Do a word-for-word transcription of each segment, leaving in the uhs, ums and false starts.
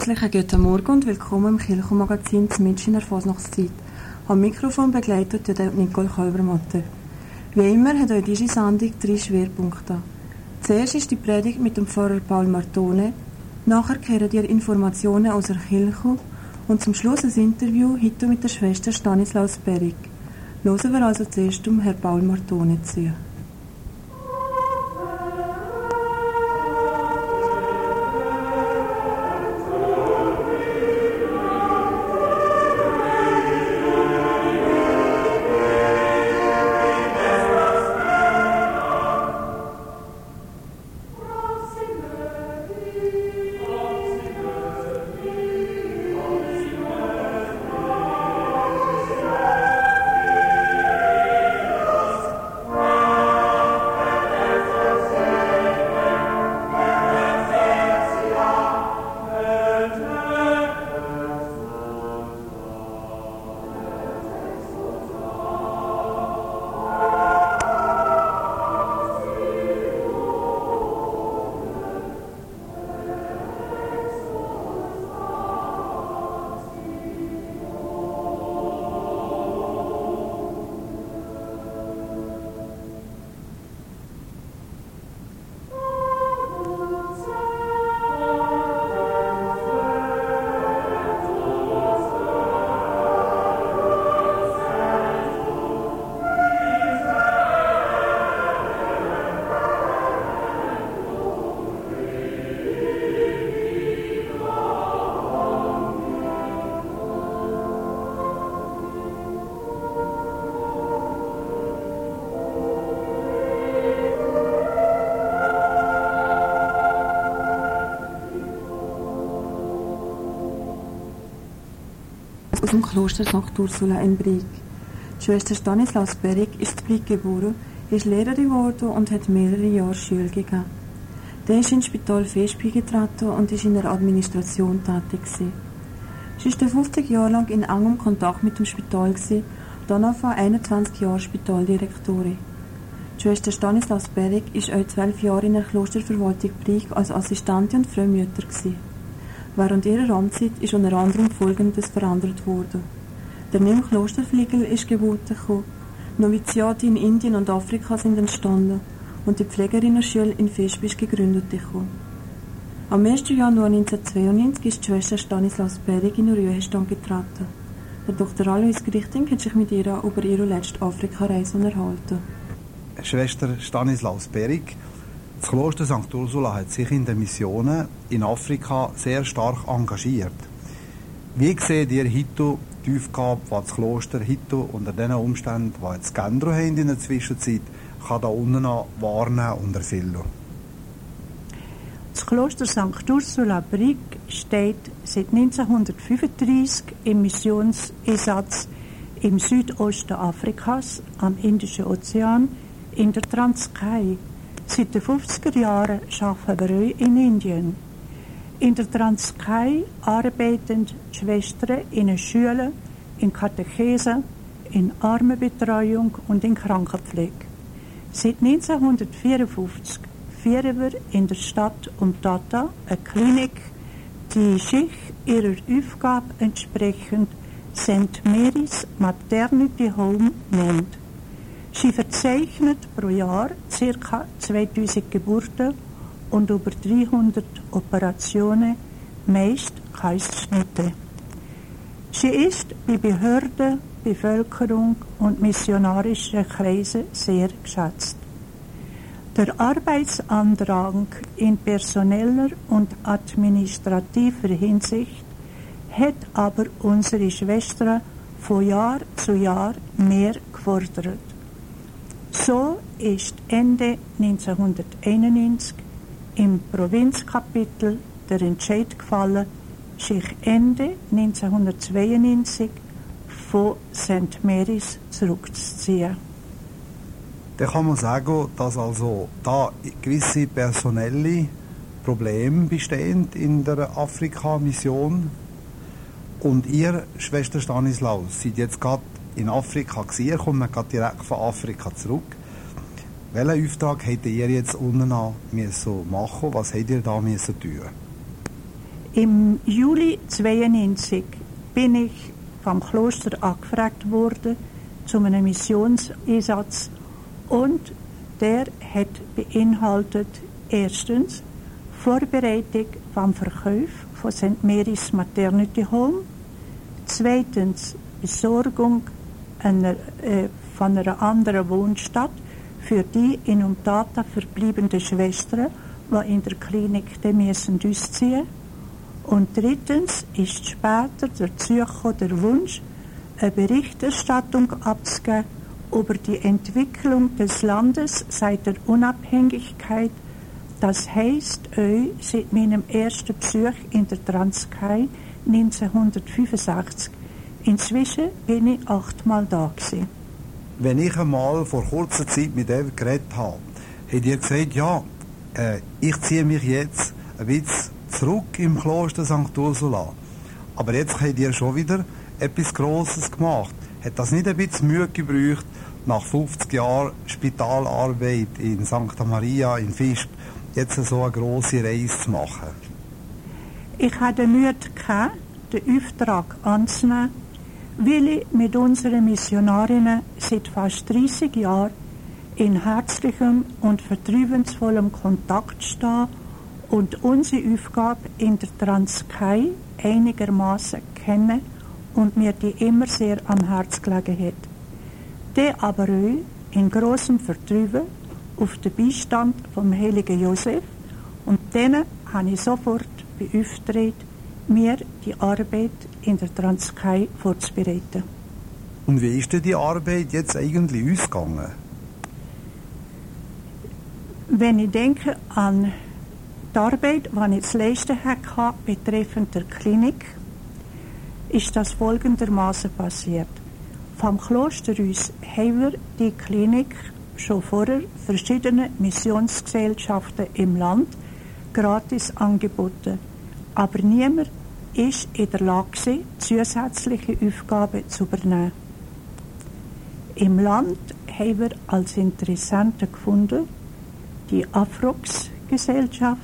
herzlichen guten Morgen und willkommen im Kirchenmagazin «Zmitsch in der Fasnachtszeit». Am Mikrofon begleitet ja Nicole Kalbermatter. Wie immer hat euch diese Sendung drei Schwerpunkte. Zuerst ist die Predigt mit dem Pfarrer Paul Martone, nachher kehren ihr Informationen aus der Kirche und zum Schluss ein Interview heute mit der Schwester Stanislaus Berg. Hören wir also zuerst um Herrn Paul Martone zu. Aus dem Kloster Sankt Ursula in Brig. Die Schwester Stanislaus Berg ist in Brig geboren, ist Lehrerin geworden und hat mehrere Jahre Schule gegeben. Dann ist ins Spital Vespri getreten und ist in der Administration tätig gewesen. Sie war fünfzig Jahre lang in engem Kontakt mit dem Spital gewesen, danach vor einundzwanzig Jahren Spitaldirektorin. Die Schwester Stanislaus Berg ist auch zwölf Jahre in der Klosterverwaltung Brig als Assistentin und Frömmütter gewesen. Während ihrer Amtszeit ist unter anderem Folgendes verändert worden. Der neue Klosterflügel ist geboten gekommen, Noviziate in Indien und Afrika sind entstanden und die Pflegerinnenschule in Vespri ist gegründet gekommen. Am ersten Januar neunzehnhundertzweiundneunzig ist die Schwester Stanislaus Berg in den Ruhestand getreten. Der Doktor Alois Grichting hat sich mit ihr über ihre letzte Afrikareise unterhalten. Schwester Stanislaus Berg, das Kloster Sankt Ursula hat sich in den Missionen in Afrika sehr stark engagiert. Wie seht ihr heute die Aufgabe, die das Kloster heute unter den Umständen, die jetzt Gendro haben in der Zwischenzeit, kann da unten wahrnehmen und erfüllen? Das Kloster Sankt Ursula Brig steht seit neunzehnhundertfünfunddreißig im Missionseinsatz im Südosten Afrikas, am Indischen Ozean, in der Transkei. Seit den fünfziger Jahren arbeiten wir auch in Indien. In der Transkei arbeiten die Schwestern in den Schulen, in Katechese, in Armenbetreuung und in Krankenpflege. Seit neunzehnhundertvierundfünfzig führen wir in der Stadt Umtata eine Klinik, die sich ihrer Aufgabe entsprechend Sankt Mary's Maternity Home nennt. Sie verzeichnet pro Jahr ca. zweitausend Geburten und über dreihundert Operationen, meist Kaiserschnitte. Sie ist bei Behörden, Bevölkerung und missionarischen Kreisen sehr geschätzt. Der Arbeitsandrang in personeller und administrativer Hinsicht hat aber unsere Schwestern von Jahr zu Jahr mehr gefordert. So ist Ende neunzehnhunderteinundneunzig im Provinzkapitel der Entscheid gefallen, sich Ende neunzehnhundertzweiundneunzig von Sankt Mary's zurückzuziehen. Dann kann man sagen, dass also da gewisse personelle Probleme bestehen in der Afrika-Mission. Und ihr, Schwester Stanislaus, seid jetzt gerade in Afrika gewesen, kommt man gerade direkt von Afrika zurück. Welchen Auftrag hättet ihr jetzt unten machen müssen? Was hättet ihr da müssen tun? Im Juli zweiundneunzig bin ich vom Kloster angefragt worden zu einem Missionseinsatz und der hat beinhaltet erstens Vorbereitung vom Verkauf von Sankt Mary's Maternity Home, zweitens Besorgung einer, äh, von einer anderen Wohnstadt für die in Umtata verbliebenen Schwestern, die in der Klinik die müssen ausziehen. Und drittens ist später dazu gekommen, der Wunsch, eine Berichterstattung abzugeben über die Entwicklung des Landes seit der Unabhängigkeit. Das heisst, euch seit meinem ersten Besuch in der Transkei neunzehnhundertfünfundsechzig. Inzwischen bin ich achtmal da gewesen. Wenn ich einmal vor kurzer Zeit mit ihm geredet habe, hat er gesagt, ja, äh, ich ziehe mich jetzt ein bisschen zurück im Kloster Sankt Ursula. Aber jetzt habt ihr schon wieder etwas Grosses gemacht. Hat das nicht ein bisschen Mühe gebraucht, nach fünfzig Jahren Spitalarbeit in Sankt Maria in Visp jetzt so eine grosse Reise zu machen? Ich hatte Mühe gehabt, den Auftrag anzunehmen, weil ich mit unseren Missionarinnen seit fast dreißig Jahren in herzlichem und vertrauensvollem Kontakt stehe und unsere Aufgabe in der Transkei einigermaßen kennen und mir die immer sehr am Herz gelegen hat. Die aber auch in grossem Vertrauen auf den Beistand vom heiligen Josef, und denen habe ich sofort beauftragt, mir die Arbeit in der Transkei vorzubereiten. Und wie ist denn die Arbeit jetzt eigentlich ausgegangen? Wenn ich denke an die Arbeit, die ich zu leisten hatte betreffend der Klinik, ist das folgendermaßen passiert. Vom Kloster aus haben wir die Klinik schon vorher verschiedene Missionsgesellschaften im Land gratis angeboten. Aber niemand ist in der Lage, zusätzliche Aufgaben zu übernehmen. Im Land haben wir als Interessenten gefunden die Afrox-Gesellschaft.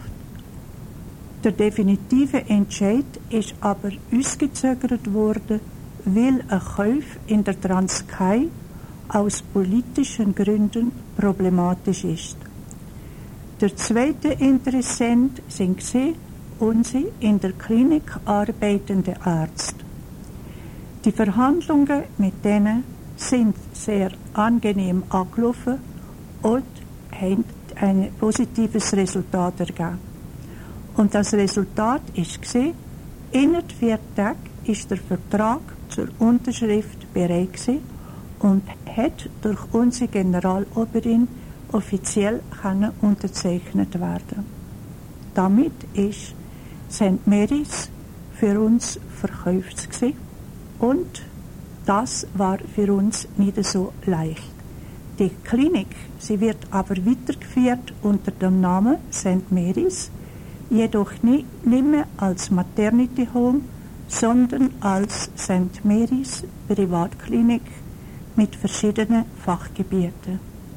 Der definitive Entscheid ist aber ausgezögert worden, weil ein Kauf in der Transkei aus politischen Gründen problematisch ist. Der zweite Interessent sind sie, unsere in der Klinik arbeitende Ärzte. Die Verhandlungen mit denen sind sehr angenehm angelaufen und haben ein positives Resultat ergeben. Und das Resultat ist gesehen, innerhalb vier Tagen ist der Vertrag zur Unterschrift bereit gewesen und hat durch unsere Generaloberin offiziell können unterzeichnet werden. Damit ist Sankt Mary's für uns verkauft gewesen. Und das war für uns nicht so leicht. Die Klinik, sie wird aber weitergeführt unter dem Namen Sankt Mary's, jedoch nicht, nicht mehr als Maternity Home, sondern als Sankt Mary's Privatklinik mit verschiedenen Fachgebieten.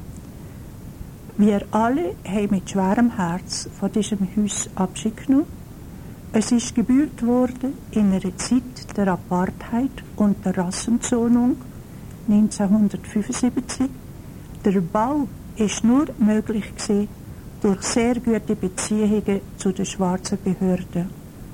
Wir alle haben mit schwerem Herz von diesem Haus Abschied genommen. Es ist gebaut worden in einer Zeit der Apartheid und der Rassenzonung neunzehnhundertfünfundsiebzig. Der Bau ist nur möglich gewesen durch sehr gute Beziehungen zu den schwarzen Behörden.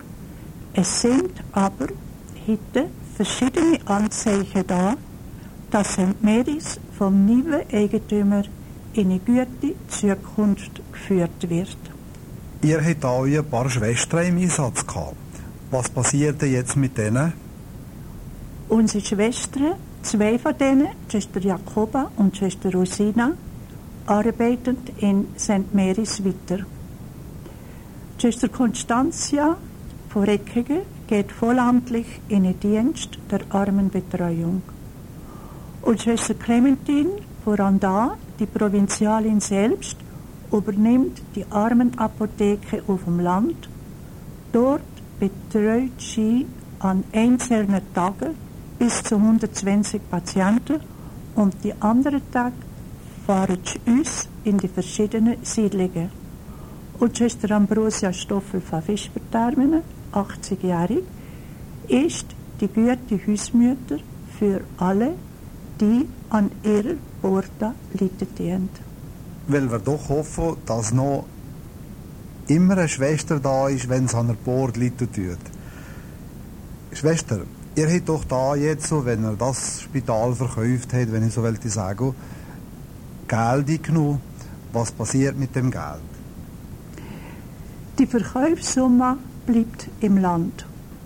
Es sind aber heute verschiedene Anzeichen da, dass Sankt Mary's vom neuen Eigentümer in eine gute Zukunft geführt wird. Ihr habt auch ein paar Schwestern im Einsatz gehabt. Was passiert denn jetzt mit denen? Unsere Schwestern, zwei von denen, Schwester Jakoba und Schwester Rosina, arbeiten in Sankt Mary's weiter. Schwester Constantia von Reckingen geht vollamtlich in den Dienst der Armenbetreuung. Und Schwester Clementine von Randa, die Provinzialin selbst, übernimmt die Armenapotheke auf dem Land. Dort betreut sie an einzelnen Tagen bis zu hundertzwanzig Patienten und die anderen Tage fahren sie uns in die verschiedenen Siedlungen. Und Schwester Ambrosia Stoffel von Vispertermine achtzigjährig, ist die gute Hausmutter für alle, die an ihrer Porta leiden. Weil wir doch hoffen, dass noch immer eine Schwester da ist, wenn es an der Port leiden tut. Schwester, ihr habt doch da jetzt so, wenn ihr das Spital verkauft habt, wenn ich so wollte sagen, Geld genommen. Was passiert mit dem Geld? Die Verkaufssumme bleibt im Land.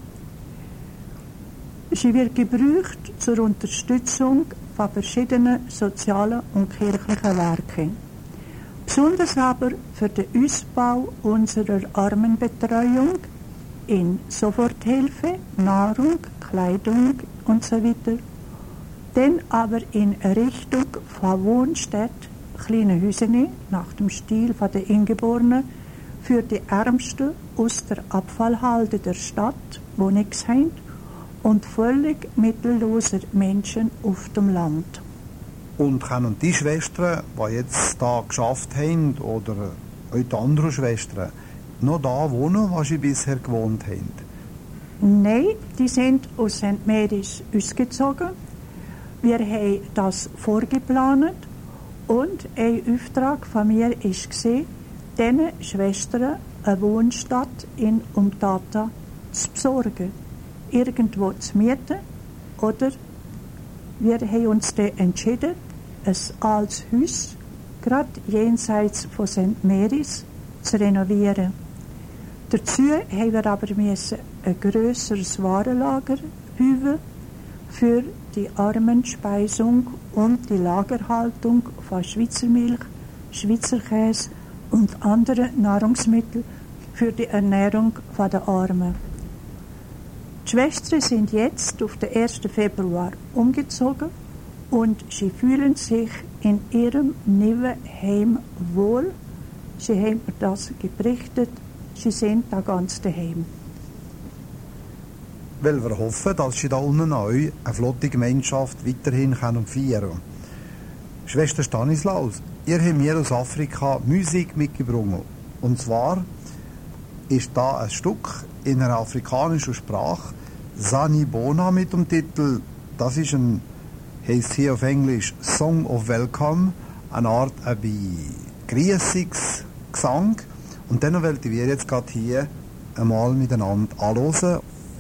Sie wird gebraucht zur Unterstützung von verschiedenen sozialen und kirchlichen Werken. Besonders aber für den Ausbau unserer Armenbetreuung in Soforthilfe, Nahrung, Kleidung und so weiter. Dann aber in Richtung von Wohnstätten, kleine Häuser nach dem Stil der Eingeborenen für die Ärmsten aus der Abfallhalde der Stadt, wo nichts haben, und völlig mittelloser Menschen auf dem Land. Und können die Schwestern, die jetzt da geschafft haben, oder auch die anderen Schwestern, noch da wohnen, wo sie bisher gewohnt haben? Nein, die sind aus Sankt Marys ausgezogen. Wir haben das vorgeplant und ein Auftrag von mir war, diesen Schwestern eine Wohnstadt in Umtata zu besorgen. Irgendwo zu mieten. Oder wir haben uns dann entschieden, ein altes Haus, gerade jenseits von Sankt Marys, zu renovieren. Dazu haben wir aber müssen ein grösseres Warenlager bauen für die Armenspeisung und die Lagerhaltung von Schweizer Milch, Schweizer Käse und anderen Nahrungsmitteln für die Ernährung der Armen. Die Schwestern sind jetzt auf den ersten Februar umgezogen und sie fühlen sich in ihrem neuen Heim wohl. Sie haben mir das berichtet. Sie sind da ganz daheim. Weil wir hoffen, dass sie da unten auch eine flotte Gemeinschaft weiterhin feiern können. Schwester Stanislaus, ihr habt mir aus Afrika Musik mitgebracht. Und zwar ist da ein Stück in einer afrikanischen Sprache, Sanibona mit dem Titel, das ist ein, heisst hier auf Englisch Song of Welcome, eine Art ein Grüßungsgesang. Und dann wollen wir jetzt gerade hier einmal miteinander anhören.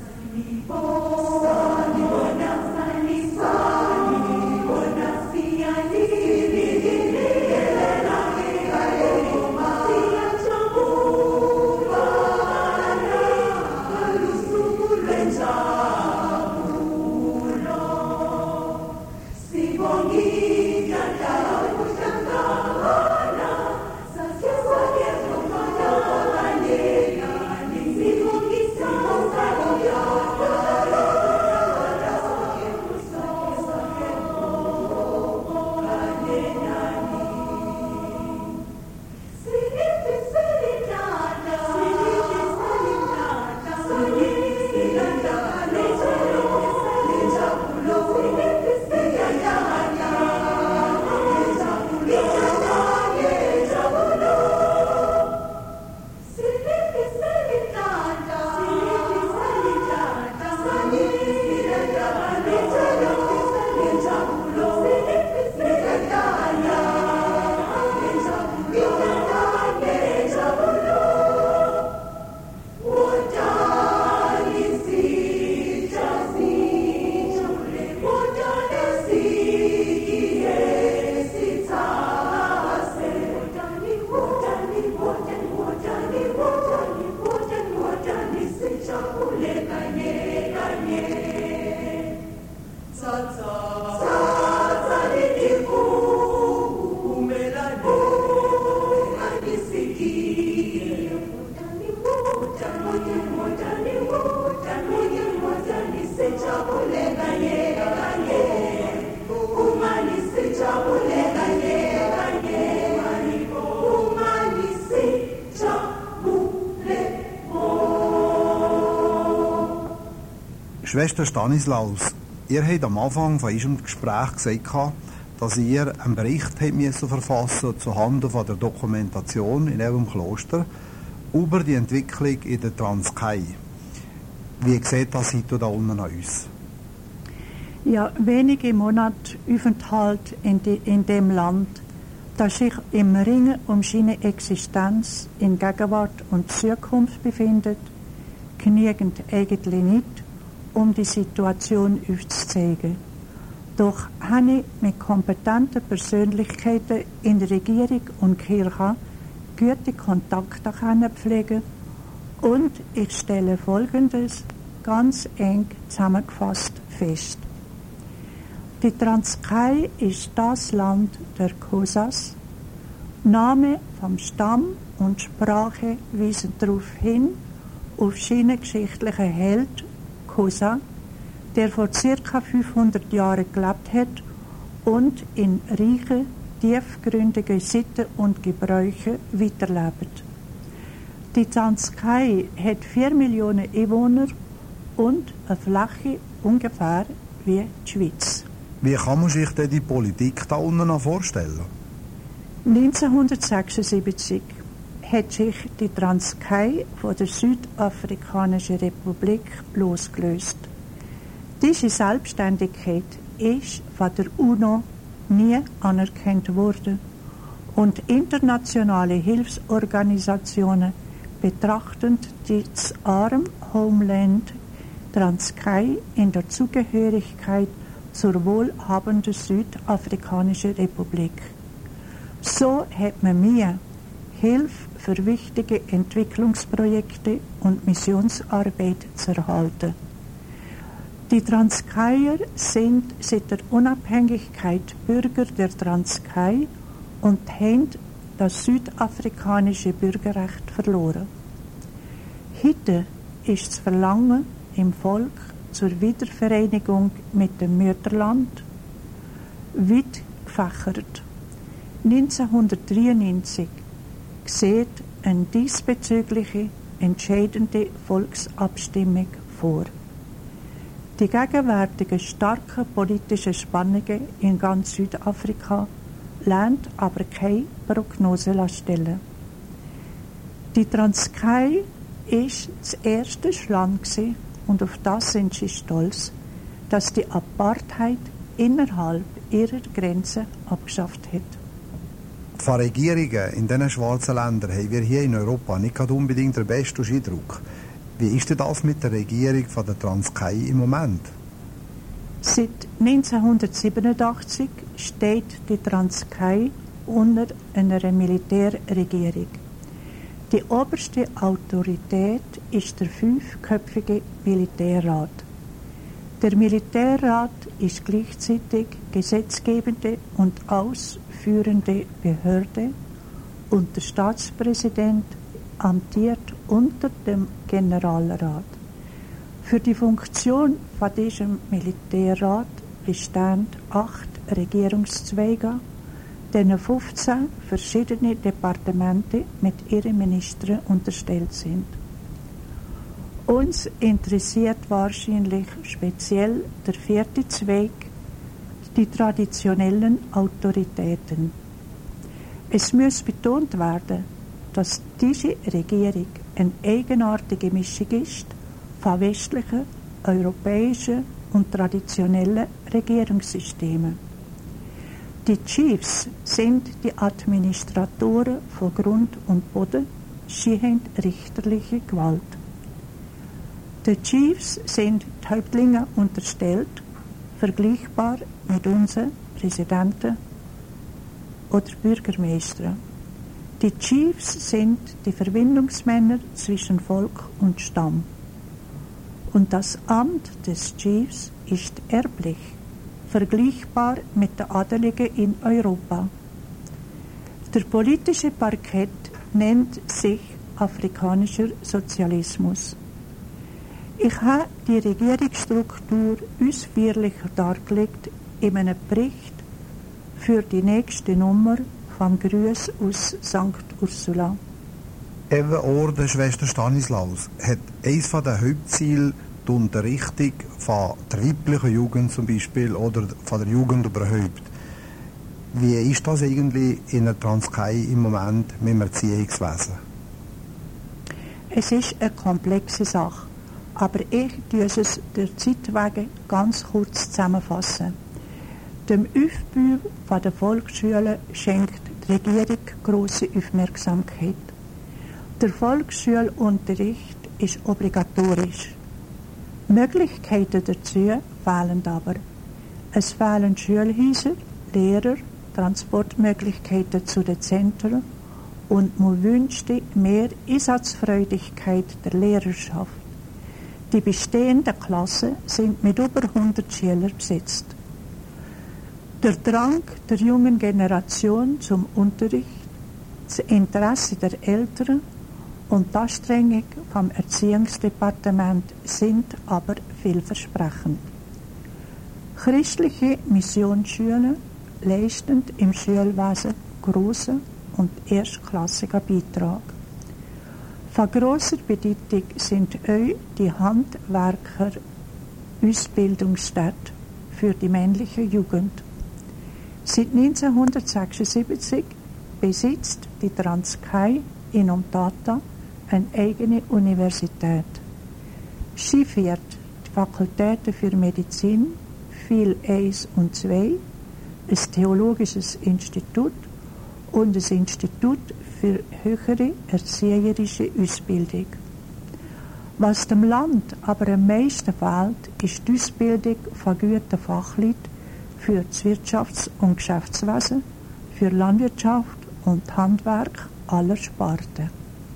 Schwester Stanislaus, ihr habt am Anfang von unserem Gespräch gesagt, dass ihr einen Bericht habt müssen verfassen zuhanden von der Dokumentation in eurem Kloster über die Entwicklung in der Transkei. Wie sieht das heute da unten an uns? Ja, wenige Monate Aufenthalt in, die, in dem Land, das sich im Ringen um seine Existenz in Gegenwart und Zukunft befindet, genügend eigentlich nicht, um die Situation aufzuzeigen. Doch habe ich mit kompetenten Persönlichkeiten in der Regierung und Kirche gute Kontakte pflegen und ich stelle Folgendes ganz eng zusammengefasst fest. Die Transkei ist das Land der Xhosas. Name vom Stamm und Sprache weisen darauf hin, auf seinen geschichtlichen Held Xhosa, der vor ca. fünfhundert Jahren gelebt hat und in reichen, tiefgründigen Sitten und Gebräuchen weiterlebt. Die Transkei hat vier Millionen Einwohner und eine Fläche ungefähr wie die Schweiz. Wie kann man sich denn die Politik da unten noch vorstellen? neunzehnhundertsechsundsiebzig hat sich die Transkei von der Südafrikanischen Republik losgelöst. Diese Selbstständigkeit ist von der UNO nie anerkannt worden und internationale Hilfsorganisationen betrachten das arme Homeland Transkei in der Zugehörigkeit zur wohlhabenden Südafrikanischen Republik. So hat man mir Hilfe für wichtige Entwicklungsprojekte und Missionsarbeit zu erhalten. Die Transkeier sind seit der Unabhängigkeit Bürger der Transkei und haben das südafrikanische Bürgerrecht verloren. Heute ist das Verlangen im Volk zur Wiedervereinigung mit dem Mütterland weit gefächert. neunzehnhundertdreiundneunzig sieht eine diesbezügliche entscheidende Volksabstimmung vor. Die gegenwärtigen starken politischen Spannungen in ganz Südafrika lernt aber keine Prognose stellen. Die Transkei ist das erste Land gewesen, und auf das sind sie stolz, dass die Apartheid innerhalb ihrer Grenzen abgeschafft hat. Von Regierungen in diesen schwarzen Ländern haben wir hier in Europa nicht unbedingt den besten Eindruck. Wie ist denn das mit der Regierung von der Transkei im Moment? Seit neunzehnhundertsiebenundachtzig steht die Transkei unter einer Militärregierung. Die oberste Autorität ist der fünfköpfige Militärrat. Der Militärrat ist gleichzeitig gesetzgebende und ausführende Behörde und der Staatspräsident amtiert unter dem Generalrat. Für die Funktion von diesem Militärrat bestehen acht Regierungszweige, denen fünfzehn verschiedene Departemente mit ihren Ministern unterstellt sind. Uns interessiert wahrscheinlich speziell der vierte Zweig, die traditionellen Autoritäten. Es muss betont werden, dass diese Regierung eine eigenartige Mischung ist von westlichen, europäischen und traditionellen Regierungssystemen. Die Chiefs sind die Administratoren von Grund und Boden, sie haben richterliche Gewalt. Die Chiefs sind die Häuptlinge unterstellt, vergleichbar mit unseren Präsidenten oder Bürgermeistern. Die Chiefs sind die Verbindungsmänner zwischen Volk und Stamm. Und das Amt des Chiefs ist erblich, vergleichbar mit den Adeligen in Europa. Der politische Parkett nennt sich afrikanischer Sozialismus. Ich habe die Regierungsstruktur ausführlich dargelegt in einem Bericht für die nächste Nummer vom Gruß aus Sankt Ursula. Eben Orden Schwester Stanislaus hat eines der Hauptziele die Unterrichtung von der weiblichen Jugend zum Beispiel oder von der Jugend überhaupt. Wie ist das eigentlich in der Transkei im Moment mit dem Erziehungswesen? Es ist eine komplexe Sache. aber ich tue es der Zeit wegen ganz kurz zusammenfassen. Dem Aufbau der Volksschule schenkt die Regierung grosse Aufmerksamkeit. Der Volksschulunterricht ist obligatorisch. Möglichkeiten dazu fehlen aber. Es fehlen Schulhäuser, Lehrer, Transportmöglichkeiten zu den Zentren und man wünschte mehr Einsatzfreudigkeit der Lehrerschaft. Die bestehenden Klassen sind mit über hundert Schülern besetzt. Der Drang der jungen Generation zum Unterricht, das Interesse der Eltern und die Anstrengung vom Erziehungsdepartement sind aber vielversprechend. Christliche Missionsschulen leisten im Schulwesen grossen und erstklassigen Beitrag. Von grosser Bedeutung sind auch die Handwerker-Ausbildungsstätten für die männliche Jugend. Seit neunzehnhundertsechsundsiebzig besitzt die Transkei in Umtata eine eigene Universität. Sie führt die Fakultäten für Medizin, Phil eins und zwei, ein theologisches Institut und ein Institut für höhere erzieherische Ausbildung. Was dem Land aber am meisten fehlt, ist die Ausbildung von guten Fachleuten für das Wirtschafts- und Geschäftswesen, für Landwirtschaft und Handwerk aller Sparten.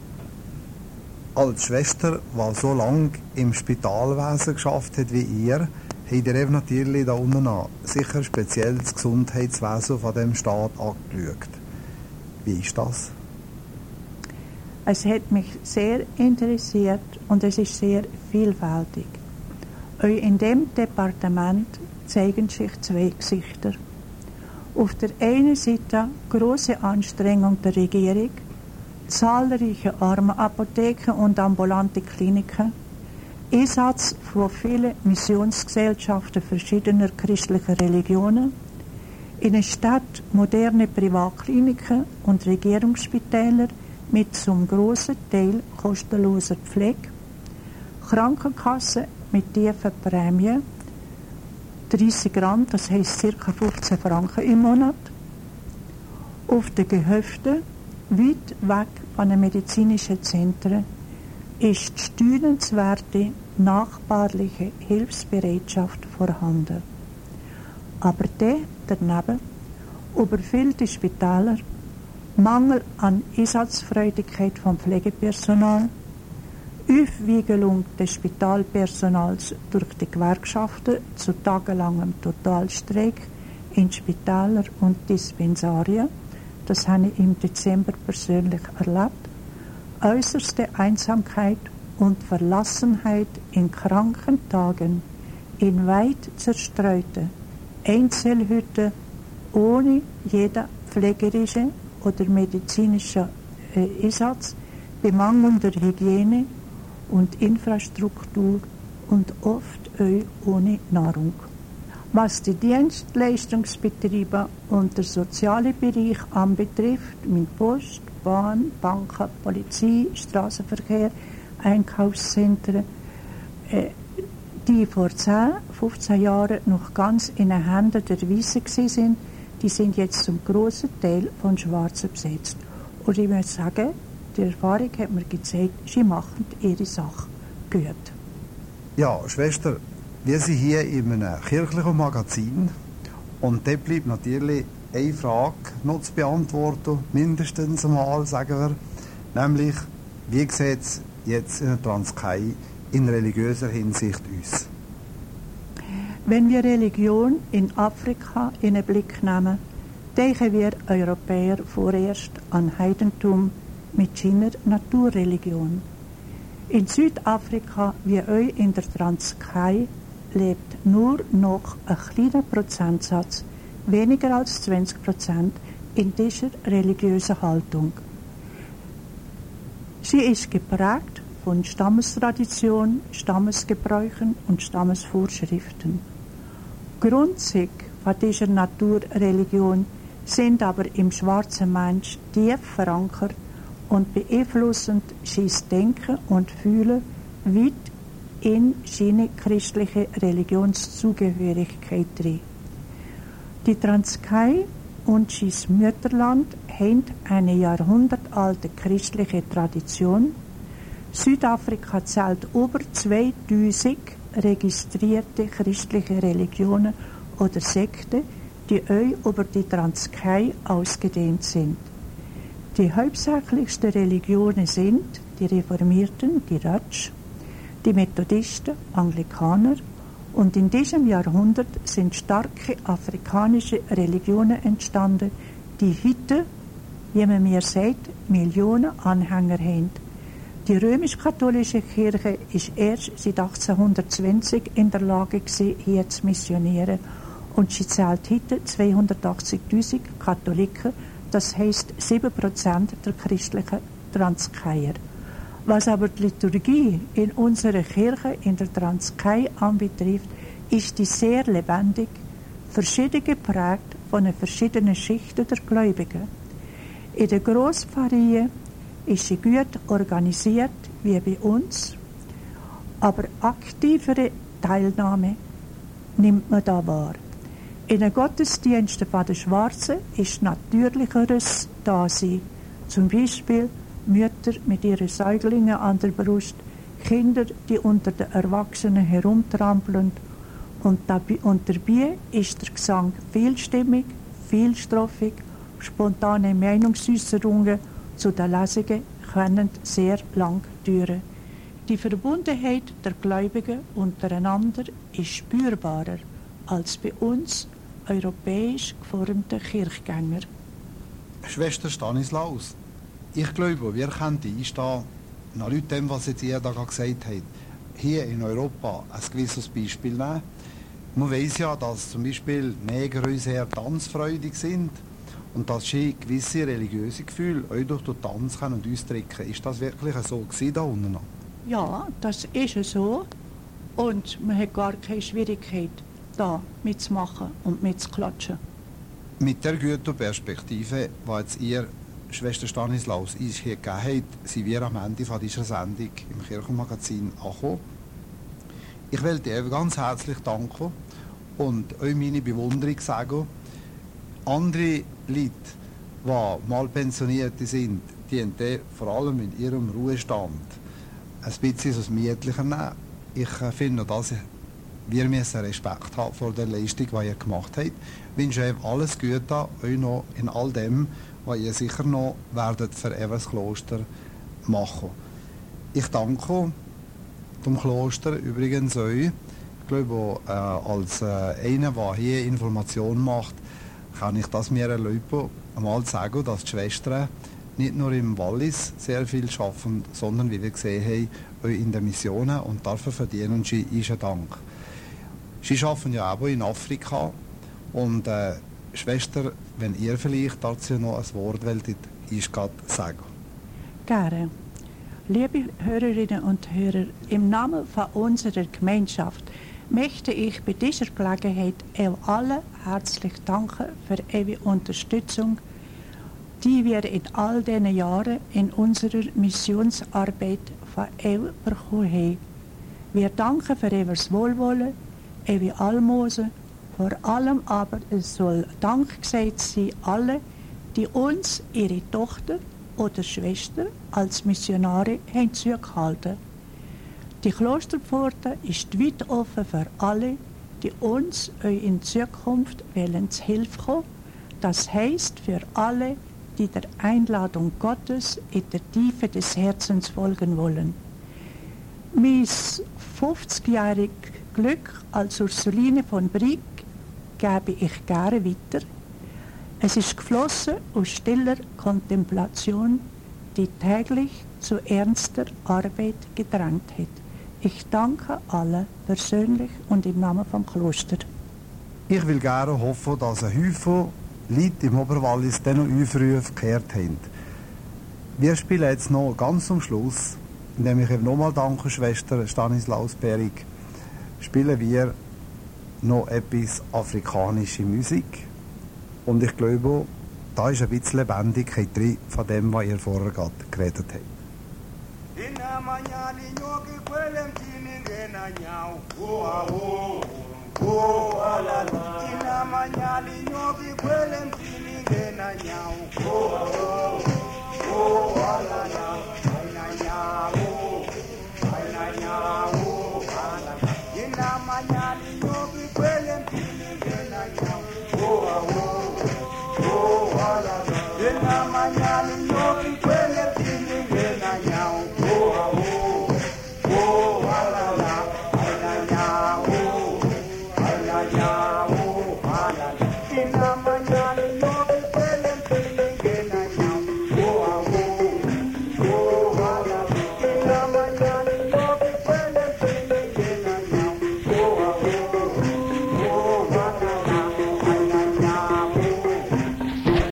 Als Schwester, die so lange im Spitalwesen geschafft hat wie ihr, habt ihr eben natürlich da unten an sicher speziell das Gesundheitswesen von diesem Staat angeschaut. Wie ist das? Es hat mich sehr interessiert und es ist sehr vielfältig. Auch in dem Departement zeigen sich zwei Gesichter. Auf der einen Seite große Anstrengung der Regierung, zahlreiche Armenapotheken und ambulante Kliniken, Einsatz von vielen Missionsgesellschaften verschiedener christlicher Religionen, in der Stadt moderne Privatkliniken und Regierungsspitäler mit zum grossen Teil kostenloser Pflege, Krankenkassen mit tiefen Prämien, dreißig Rand, das heisst ca. fünfzehn Franken im Monat, auf den Gehöften, weit weg von den medizinischen Zentren, ist die staunenswerte, nachbarliche Hilfsbereitschaft vorhanden. Aber der daneben, überfüllte Spitäler, Mangel an Einsatzfreudigkeit vom Pflegepersonal, Aufwiegelung des Spitalpersonals durch die Gewerkschaften zu tagelangem Totalstreik in Spitälern und Dispensarien, das habe ich im Dezember persönlich erlebt, äußerste Einsamkeit und Verlassenheit in kranken Tagen, in weit zerstreuten Einzelhütten ohne jeden pflegerischen oder medizinischen äh, Einsatz, bemangelnder Hygiene und Infrastruktur und oft auch ohne Nahrung. Was die Dienstleistungsbetriebe und der soziale Bereich anbetrifft, mit Post, Bahn, Banken, Polizei, Straßenverkehr, Einkaufszentren, äh, die vor zehn, fünfzehn Jahren noch ganz in den Händen der Weißen waren, die sind jetzt zum grossen Teil von Schwarzen besetzt. Und ich muss sagen, die Erfahrung hat mir gezeigt, sie machen ihre Sache gut. Ja, Schwester, wir sind hier in einem kirchlichen Magazin und dort bleibt natürlich eine Frage noch zu beantworten, mindestens einmal, sagen wir, nämlich, wie sieht es jetzt in der Transkei in religiöser Hinsicht aus? Wenn wir Religion in Afrika in den Blick nehmen, denken wir Europäer vorerst an Heidentum mit seiner Naturreligion. In Südafrika wie auch in der Transkei lebt nur noch ein kleiner Prozentsatz, weniger als zwanzig Prozent, in dieser religiösen Haltung. Sie ist geprägt von Stammestradition, Stammesgebräuchen und Stammesvorschriften. Grundzüge von dieser Naturreligion sind aber im schwarzen Mensch tief verankert und beeinflussen sein Denken und Fühlen weit in seine christliche Religionszugehörigkeit rein. Die Transkei und sein Mütterland haben eine jahrhundertalte christliche Tradition. Südafrika zählt über zweitausend registrierte christliche Religionen oder Sekten, die auch über die Transkei ausgedehnt sind. Die hauptsächlichsten Religionen sind die Reformierten, die Ratsch, die Methodisten, Anglikaner, und in diesem Jahrhundert sind starke afrikanische Religionen entstanden, die heute, wie man mir sagt, Millionen Anhänger haben. Die römisch-katholische Kirche ist erst seit achtzehnhundertzwanzig in der Lage gewesen, hier zu missionieren, und sie zählt heute zweihundertachtzigtausend Katholiken, das heisst sieben Prozent der christlichen Transkeier. Was aber die Liturgie in unserer Kirche in der Transkei anbetrifft, ist die sehr lebendig, verschieden geprägt von den verschiedenen Schichten der Gläubigen. In den Grosspfarreien ist sie gut organisiert, wie bei uns, aber aktivere Teilnahme nimmt man da wahr. In den Gottesdiensten der Schwarzen ist natürlicheres Dasein, zum Beispiel Mütter mit ihren Säuglingen an der Brust, Kinder, die unter den Erwachsenen herumtrampeln. Und dabei ist der Gesang vielstimmig, vielstrophig, spontane Meinungsäußerungen zu den Lesungen können sehr lang dauern. Die Verbundenheit der Gläubigen untereinander ist spürbarer als bei uns europäisch geformten Kirchgänger. Schwester Stanislaus, ich glaube, wir können einstehen, nach dem, was jetzt ihr da gesagt habt, hier in Europa ein gewisses Beispiel nehmen. Man weiss ja, dass zum Beispiel Neger sehr tanzfreudig sind und dass sie gewisse religiöse Gefühle auch durch den Tanz können ausdrücken. Ist das wirklich so gewesen da unten noch? Ja, das ist so. Und man hat gar keine Schwierigkeit, da mitzumachen und mitzuklatschen. Mit der guten Perspektive, die jetzt ihr, Schwester Stanislaus, uns hier gegeben habt, sind wir am Ende von dieser Sendung im Kirchenmagazin angekommen. Ich will dir ganz herzlich danken und euch meine Bewunderung sagen. Andere Leute, die mal Pensionierte sind, die haben vor allem in ihrem Ruhestand ein bisschen das Mietliche nehmen. Ich finde, dass wir müssen Respekt haben vor der Leistung, die ihr gemacht habt. Ich wünsche euch alles Gute, euch noch in all dem, was ihr sicher noch werdet für Everskloster machen. Ich danke dem Kloster übrigens euch. Ich glaube, äh, als äh, einer, der hier Informationen macht, kann ich das mir erlauben, einmal zu sagen, dass die Schwestern nicht nur im Wallis sehr viel arbeiten, sondern, wie wir gesehen haben, auch in den Missionen, und dafür verdienen sie unseren Dank. Sie arbeiten ja auch in Afrika, und äh, Schwester, wenn ihr vielleicht dazu noch ein Wort wollt, ist gerade sagen. Gerne. Liebe Hörerinnen und Hörer, im Namen von unserer Gemeinschaft möchte ich bei dieser Gelegenheit euch alle herzlich danken für eure Unterstützung, die wir in all diesen Jahren in unserer Missionsarbeit von euch bekommen haben. Wir danken für euer Wohlwollen, eure Almosen. Vor allem aber es soll Dank gesagt sein alle, die uns ihre Tochter oder Schwester als Missionare haben zugehalten. Die Klosterpforte ist weit offen für alle, die uns in Zukunft wollen zu Hilfe kommen. Das heisst für alle, die der Einladung Gottes in der Tiefe des Herzens folgen wollen. Mein fünfzigjähriges Glück als Ursuline von Brig gebe ich gerne weiter. Es ist geflossen aus stiller Kontemplation, die täglich zu ernster Arbeit gedrängt hat. Ich danke allen persönlich und im Namen vom Kloster. Ich will gerne hoffen, dass ein Haufen Leute im Oberwallis diesen Aufruf gehört haben. Wir spielen jetzt noch ganz zum Schluss, indem ich nochmal danke, Schwester Stanislaus Berig, spielen wir noch etwas afrikanische Musik. Und ich glaube, da ist ein bisschen Lebendigkeit drin von dem, was ihr vorher gerade geredet habt. ngena nyawo oh oh oh alala ina manyali nyobi kwele mtini ngena nyawo oh oh oh alala ina nyawo ina nyawo alala ina manyali nyobi kwele mtini ngena nyawo oh oh oh alala ina manyali